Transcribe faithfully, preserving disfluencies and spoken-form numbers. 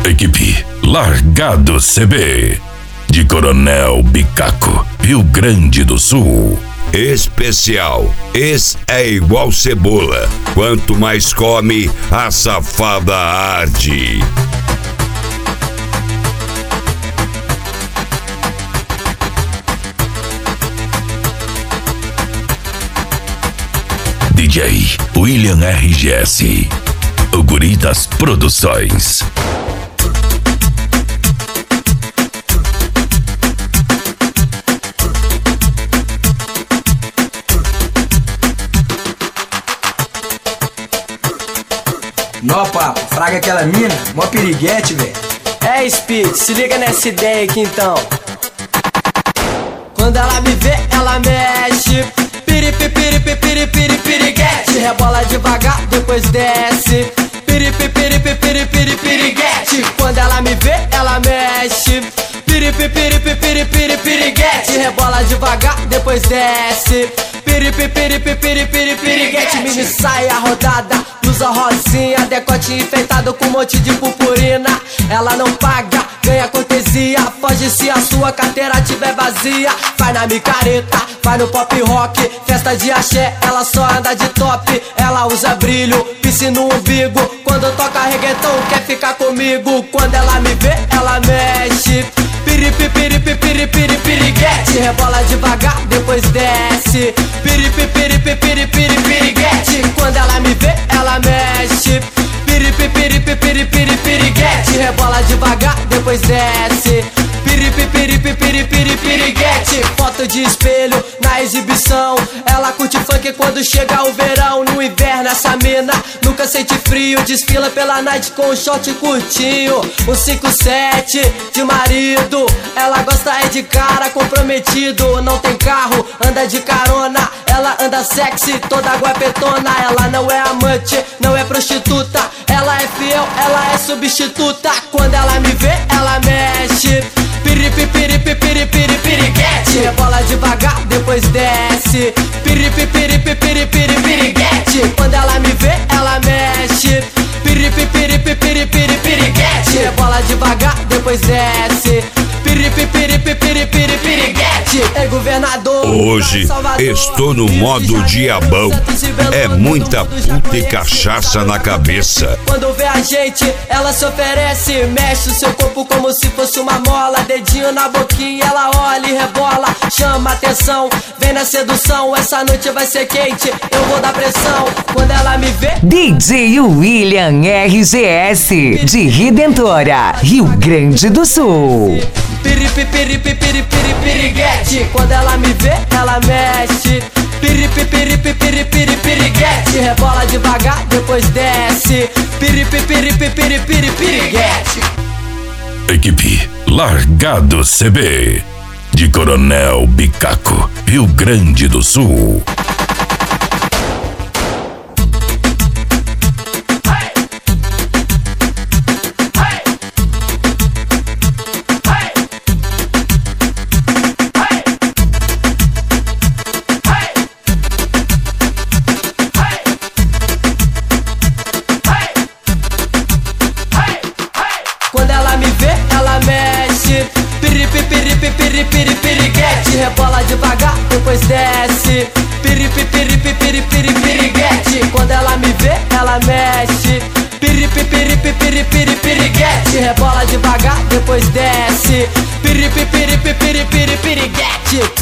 Equipe Largado C B, de Coronel Bicaco, Rio Grande do Sul. Especial, esse é igual cebola, quanto mais come, a safada arde. D J William R G S, o Guri das Produções. Nó, papo, fraga aquela mina, mó piriguete, velho. É, Speed, se liga nessa ideia aqui então. Quando ela me vê, ela mexe. Piripi, piripi, piripi, piriguete. Rebola devagar, depois desce. Piripi, piripi, piripi, piriguete. Quando ela me vê, ela mexe. Piripi, piripi, piripi, piriguete. Rebola devagar, depois desce. Piripi, piripi, piripi, piriguete. Mini saia rodada, blusa rosinha, decote enfeitado com um monte de purpurina. Ela não paga, ganha cortesia. Foge se a sua carteira tiver vazia. Vai na micareta, vai no pop rock, festa de axé, ela só anda de top. Ela usa brilho, piercing no umbigo. Quando toca reggaeton, quer ficar comigo. Quando ela me vê, ela mexe. Piripi, piripi, piripi, piriguete. Rebola devagar, depois desce. Piripi, piripi, piripi, piriguete. Quando ela me vê, ela mexe. Piripi, piripi, piripi, piriguete. Rebola devagar, depois desce. Piripi, piripi, piripi, piriguete. Foto de espelho na exibição. Ela curte funk quando chega o verão. No inverno essa mina nunca sente frio. Desfila pela night com um short curtinho, um cinco sete de marido. Ela gosta é de cara comprometido. Não tem carro, anda de carona. Ela anda sexy, toda guapetona. Ela não é amante, não é prostituta. Ela é fiel, ela é substituta. Quando ela me vê, ela mexe. Piripi, piripi, piripi, piriguete. Rebola devagar, depois desce. Piripi, piripi, piripi, piriguete. Quando ela me vê, ela mexe. Piripi, piripi, piripi, piriguete. Rebola devagar, depois desce. Piripi, piripi, piripi, piriguete. É governador. Hoje estou no modo diabão. É muita puta e cachaça na cabeça. Quando vê a gente, ela se oferece. Mexe o seu corpo como se fosse uma mola. Dedinho na boquinha, ela olha e rebola. Chama atenção, vem na sedução. Essa noite vai ser quente, eu vou dar pressão. Quando ela me vê, D J William R G S, de Redentora, Rio Grande do Sul. Piripi, piripi, piripi, piriguete. Quando ela me vê, ela mexe. Piripi, piripi, piripi, piriguete. Rebola devagar, depois desce. Piripi, piripi, piripi, piriguete. Equipe Largado C B, de Coronel Bicaco, Rio Grande do Sul. Rebola devagar, depois desce. Piripi, piripi, piripi, piriguete. Quando ela me vê, ela mexe. Piripi, piripi, piripi, piriguete. Rebola devagar, depois desce. Piripi, piripi, piripi, piriguete.